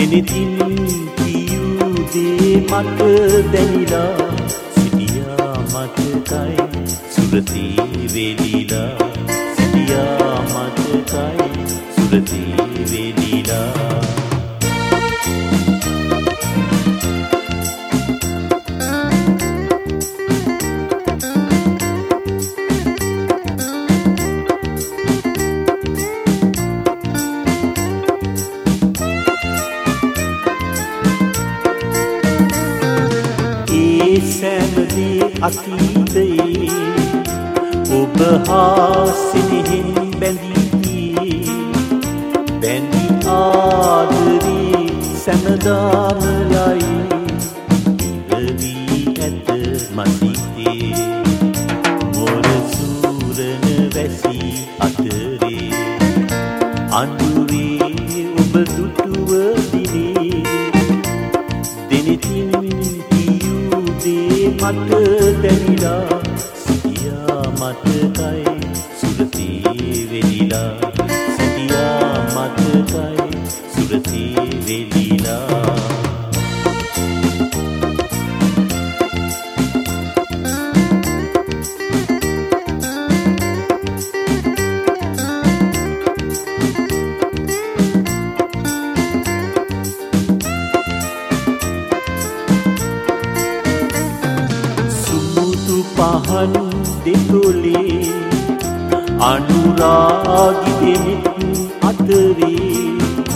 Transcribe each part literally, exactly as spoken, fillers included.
දිනෙතින් කියූ දේ මට දැනිලා සිටියා මතකයි සුරතේ වෙලිලා සිටියා මතකයි සුරතේ වෙලිලා සෑමදේ අතීතයේ ඔබ හා සිනෙහින් බැඳී බැඳී ආදරේ සැමදාම යයි ඉරවී ඇත මසිතේ මොර සූරන වැසි අතරේ අඳුරේ ඔබ දුටුව දිනේ දිනෙතින් මට දැනිලා සිටියා මතකයි සුරතේ වෙලිලා සිටියා මතකයි සුරතේ වෙලිලා පහන් දෙතොලේ අනුරාගි දෙනෙත් අතරේ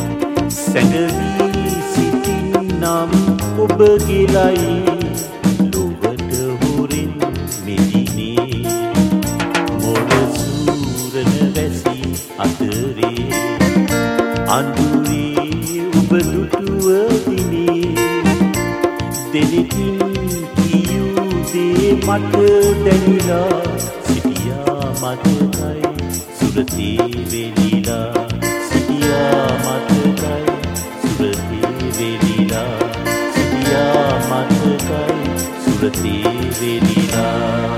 සැඟවී සිටින්නම් ඔබ ගෙලයි ලොවට හොරෙන් මෙදිනේ මොර සූරන වැසි අතරේ අඳුරේ ඔබ දුටුව දිනේ දෙනෙතින් මට දැනිලා සිටියා මතකයි සුරතේ වෙලිලා සිටියා මතකයි සුරතේ වෙලිලා සිටියා මතකයි සුරතේ වෙලිලා